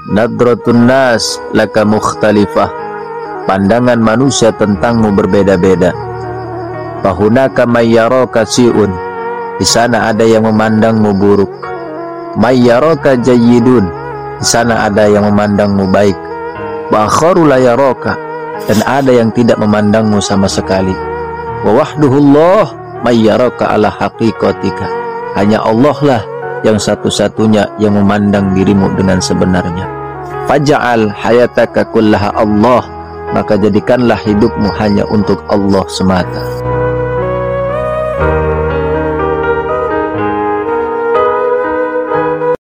Nadratun nas laka mukhtalifah, pandangan manusia tentangmu berbeda-beda. Fahunaka mayyaraka si'un, di sana ada yang memandangmu buruk. Mayyaraka jayyidun, di sana ada yang memandangmu baik. Wa akharu la yaraka, dan ada yang tidak memandangmu sama sekali. Wa wahduhullah mayyaraka ala haqiqatika, hanya Allah lah yang satu-satunya yang memandang dirimu dengan sebenarnya. Faj'al hayataka kullaha Allah, maka jadikanlah hidupmu hanya untuk Allah semata.